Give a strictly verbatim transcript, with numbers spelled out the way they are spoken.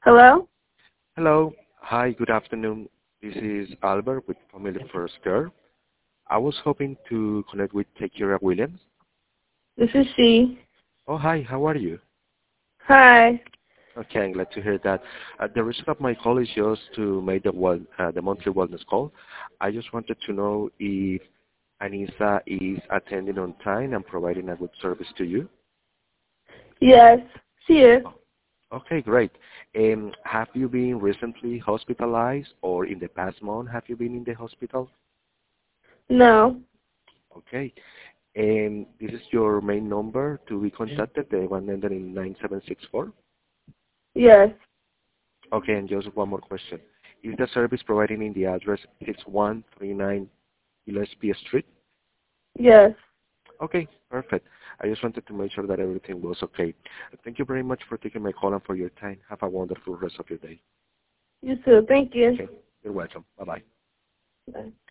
Hello? Hello. Hi, good afternoon. This is Albert with Family First Care. I was hoping to connect with Takira Williams. This is she. Oh, hi, how are you? Hi. Okay, I'm glad to hear that. Uh, the reason of my call is just to make the, well, uh, the monthly wellness call. I just wanted to know if Anissa is attending on time and providing a good service to you. Yes, she is. Oh, okay, great. Um, have you been recently hospitalized or in the past month have you been in the hospital? No. Okay. And this is your main number to be contacted, the one ended in nine seven six four? Yes. Okay, and just one more question. Is the service provided in the address six one three nine Gillespie Street? Yes. Okay, perfect. I just wanted to make sure that everything was okay. Thank you very much for taking my call and for your time. Have a wonderful rest of your day. You too. Thank you. Okay, you're welcome. Bye-bye. Bye.